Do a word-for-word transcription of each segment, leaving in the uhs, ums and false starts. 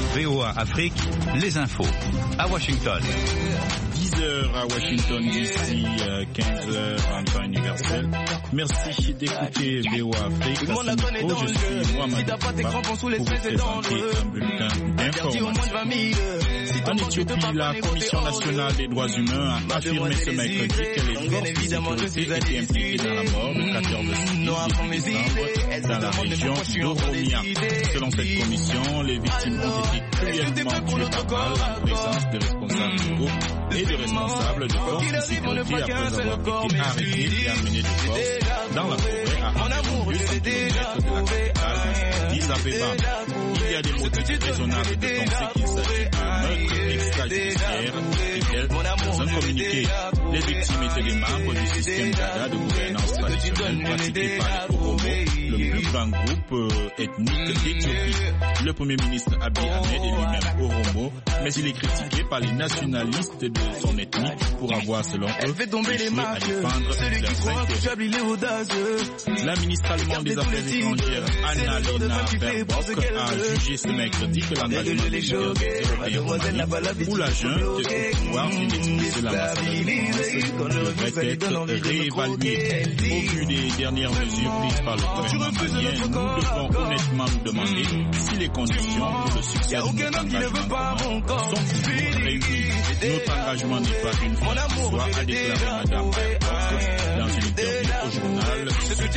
V O A Afrique, les infos. À Washington. dix heures à Washington D C, quinze heures en temps universel. Merci d'écouter V O A Afrique. À ce micro, je suis Mohamed Ba pour vous présenter un bulletin d'information. En Éthiopie, la Commission nationale des droits humains a affirmé ce mercredi que les forces de sécurité étaient impliquées dans la mort de quatorze civils début décembre dans la région d'Oromia. Selon cette commission, les victimes ont été cruellement tuées par balle en présence de responsables locaux et de responsables de forces de sécurité après avoir été arrêtés et amenés de force dans la forêt à environ deux cents kilomètres de la capitale d'Addis Abeba. Il y a des motifs raisonnables de penser qu'il s'agit d'un meurtre extrajudiciaire, dit-elle dans un communiqué. Les victimes étaient des membres du système Dada de gouvernance traditionnelle pratiqué par les Oromo, le plus grand groupe euh, ethnique d'Éthiopie. Le premier ministre Abiy Ahmed est lui-même Oromo, mais il est critiqué par les nationalistes de son ethnie pour avoir, selon eux, échoué à défendre leurs intérêts. La ministre allemande des Affaires étrangères, Annalena Baerbock, a jugé ce mercredi que l'engagement des leaders des Européens au Mali ou la junte au pouvoir d'une ethnie de l'ambassade de France devrait être réévalué. Au vu des dernières mesures prises par le gouvernement malien, nous devons honnêtement nous demander si les conditions pour le succès de notre engagement commun sont toujours réunies. Notre engagement n'est pas une fin en soi, a déclaré Mme Baerbock dans une interview au journal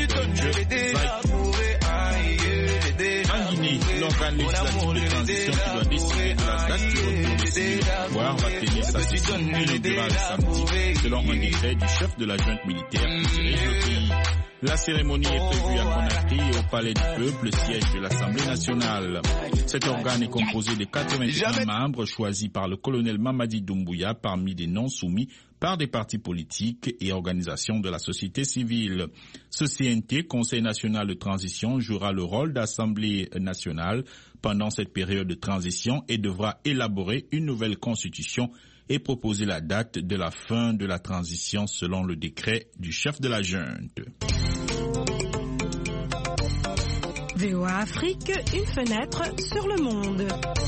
En Guinée, l'organe législatif de transition qui doit décider de la date du retour des civils au pouvoir va tenir sa session inaugurale samedi, selon un décret du chef de la junte militaire qui dirige le pays. La cérémonie est prévue à Conakry et au Palais du Peuple, siège de l'Assemblée nationale. Cet organe est composé de quatre-vingt-un membres choisis par le colonel Mamadi Doumbouya parmi des noms soumis par des partis politiques et organisations de la société civile. Ce C N T, Conseil national de transition, jouera le rôle d'Assemblée nationale pendant cette période de transition et devra élaborer une nouvelle constitution et proposer la date de la fin de la transition selon le décret du chef de la junte. V O A Afrique, une fenêtre sur le monde.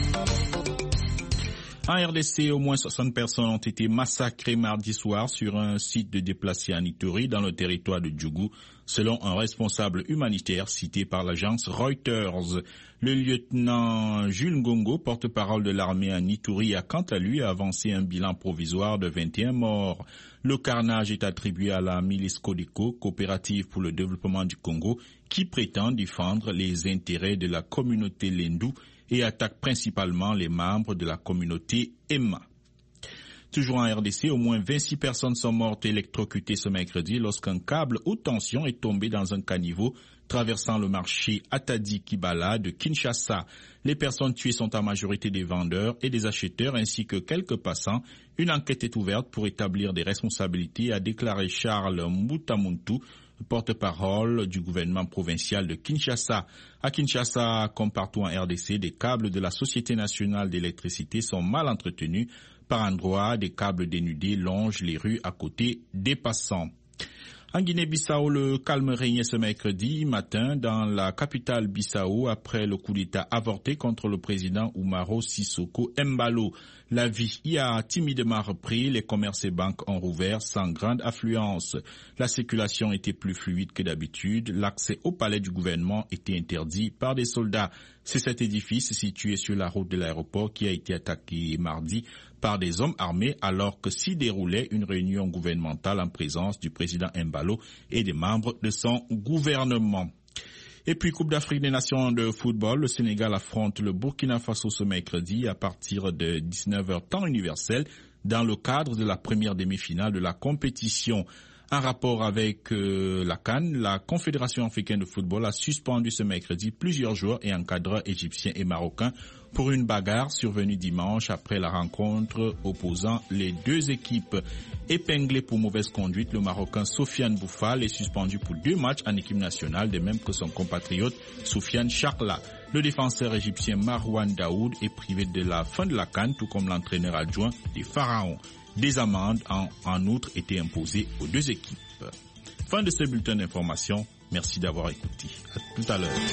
En R D C, au moins soixante personnes ont été massacrées mardi soir sur un site de déplacés en Ituri dans le territoire de Djougou, selon un responsable humanitaire cité par l'agence Reuters. Le lieutenant Jules Ngongo, porte-parole de l'armée en Ituri, a quant à lui avancé un bilan provisoire de vingt et un morts. Le carnage est attribué à la milice Codeco, coopérative pour le développement du Congo, qui prétend défendre les intérêts de la communauté Lendu et attaque principalement les membres de la communauté Emma. Toujours en R D C, au moins vingt-six personnes sont mortes électrocutées ce mercredi lorsqu'un câble haute tension est tombé dans un caniveau traversant le marché Atadi-Kibala de Kinshasa. Les personnes tuées sont en majorité des vendeurs et des acheteurs ainsi que quelques passants. Une enquête est ouverte pour établir des responsabilités, a déclaré Charles Mbutamuntu, porte-parole du gouvernement provincial de Kinshasa. À Kinshasa, comme partout en R D C, des câbles de la Société nationale d'électricité sont mal entretenus. Par endroits, des câbles dénudés longent les rues à côté des passants. En Guinée-Bissau, le calme régnait ce mercredi matin dans la capitale Bissau après le coup d'État avorté contre le président Umaro Sissoko Embalo. La vie y a timidement repris, les commerces et banques ont rouvert sans grande affluence. La circulation était plus fluide que d'habitude, l'accès au palais du gouvernement était interdit par des soldats. C'est cet édifice situé sur la route de l'aéroport qui a été attaqué mardi par des hommes armés alors que s'y déroulait une réunion gouvernementale en présence du président Embalo et des membres de son gouvernement. Et puis, Coupe d'Afrique des Nations de football, le Sénégal affronte le Burkina Faso ce mercredi à partir de dix-neuf heures temps universel dans le cadre de la première demi-finale de la compétition. En rapport avec euh, la CAN, la Confédération africaine de football a suspendu ce mercredi plusieurs joueurs et encadreurs égyptiens et marocains pour une bagarre survenue dimanche après la rencontre opposant les deux équipes. Épinglé pour mauvaise conduite, le Marocain Sofiane Boufal est suspendu pour deux matchs en équipe nationale, de même que son compatriote Soufiane Charla. Le défenseur égyptien Marouane Daoud est privé de la fin de la CAN, tout comme l'entraîneur adjoint des Pharaons. Des amendes ont en outre été imposées aux deux équipes. Fin de ce bulletin d'information. Merci d'avoir écouté. À tout à l'heure.